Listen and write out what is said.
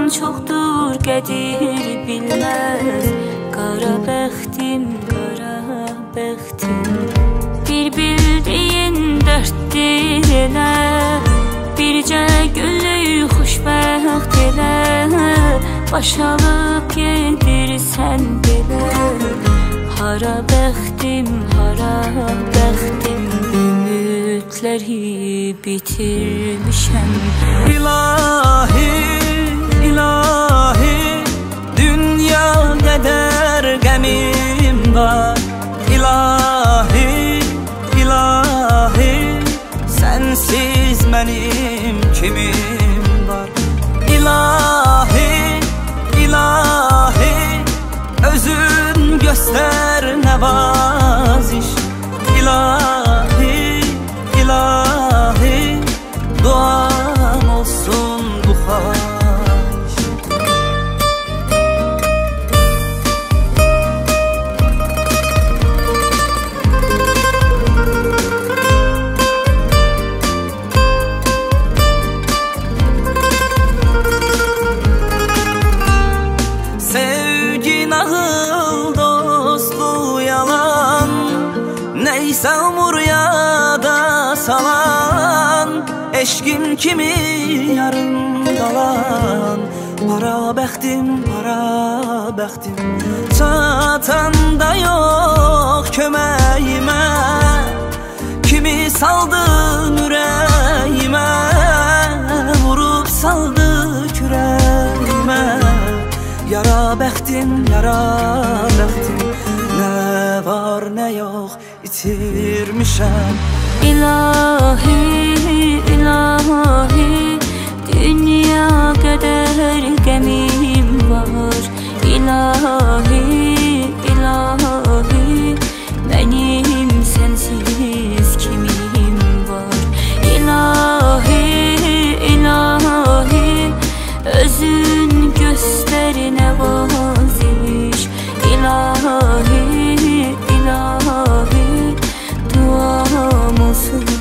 çoxdur qədir bilməz. Qara bəxtim, qara bəxtim. Bir bildiyin dərddir elə, bircə günlük xoşbəxt elə. Baş alıb gedirsən belə. Hara bəxtim, hara bəxtim. Ümidləri bitirmişəm. İlahi, ilahi, dünya qədər qəmim var. İlahi, ilahi, sensiz mənim kimim var. İlahi, ilahi, özün göster nəvaziş. İlahi, ilahi, duam olsun bu xahiş. Sevgi nağıl, dostluq yalan, neysə umur yada salan. Eşkin kimi yarım qalan. Para bəxtim, para bəxtim. Çatanda yox köməyimə, kimi saldın ürəyimə, vurub saldı kürəyimə. Yara bəxtim, yara bəxtim. Nə var nə yox itirmişəm. İlahi, ilahi, dünya qədər qəmim var. İlahi, ilahi, mənim sənsiz kimim var. İlahi, ilahi, özün göstər nəvaziş. İlahi, ilahi, duam olsun